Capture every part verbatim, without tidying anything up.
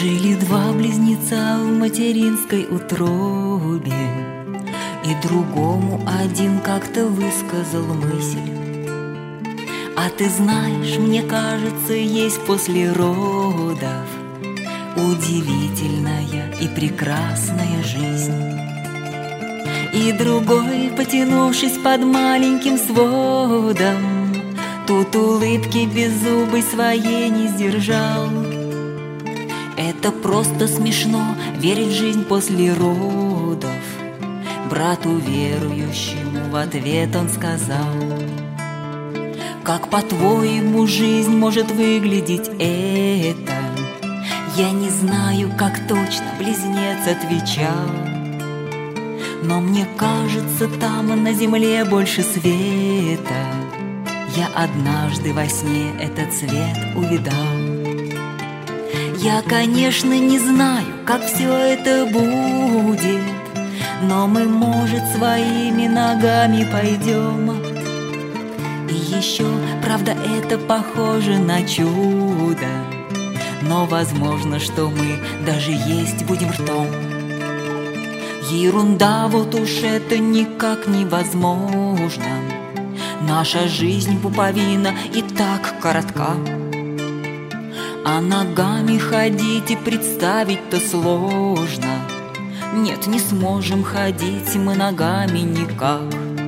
Жили два близнеца в материнской утробе, и другому один как-то высказал мысль: а ты знаешь, мне кажется, есть после родов удивительная и прекрасная жизнь. И другой, потянувшись под маленьким сводом, тут улыбки беззубой своей не сдержал. Это просто смешно верить в жизнь после родов. Брату верующему в ответ он сказал: как по-твоему жизнь может выглядеть эта? Я не знаю, как точно, близнец отвечал, но мне кажется, там на земле больше света. Я однажды во сне этот свет увидал. Я, конечно, не знаю, как все это будет, но мы, может, своими ногами пойдем. И еще, правда, это похоже на чудо, но возможно, что мы даже есть будем ртом. Ерунда, вот уж это никак невозможно. Наша жизнь пуповина и так коротка, а ногами ходить и представить-то сложно. Нет, не сможем ходить мы ногами никак.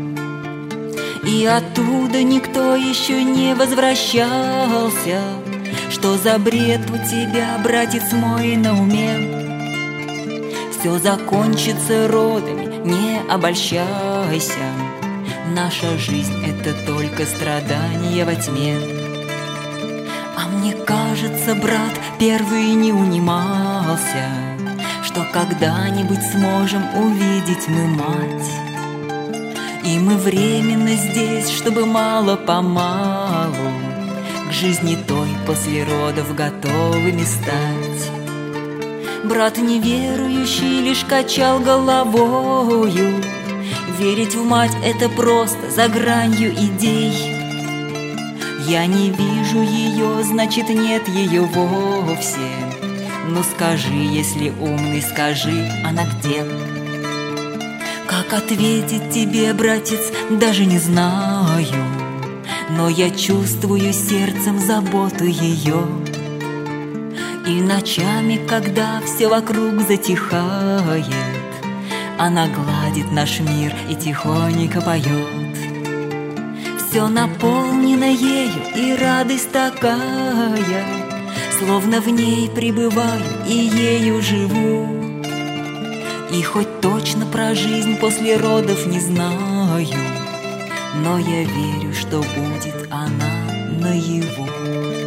И оттуда никто еще не возвращался. Что за бред у тебя, братец мой, на уме? Все закончится родами, не обольщайся. Наша жизнь — это только страдания во тьме. А мне кажется, брат первый не унимался, что когда-нибудь сможем увидеть мы мать. И мы временно здесь, чтобы мало-помалу к жизни той после родов готовыми стать. Брат неверующий лишь качал головою. Верить в мать — это просто за гранью идей. Я не вижу ее, значит, нет ее вовсе. Ну скажи, если умный, скажи, она где? Как ответить тебе, братец, даже не знаю, но я чувствую сердцем заботу ее. И ночами, когда все вокруг затихает, она гладит наш мир и тихонько поет. Все наполнено ею, и радость такая, словно в ней пребываю и ею живу. И хоть точно про жизнь после родов не знаю, но я верю, что будет она наяву.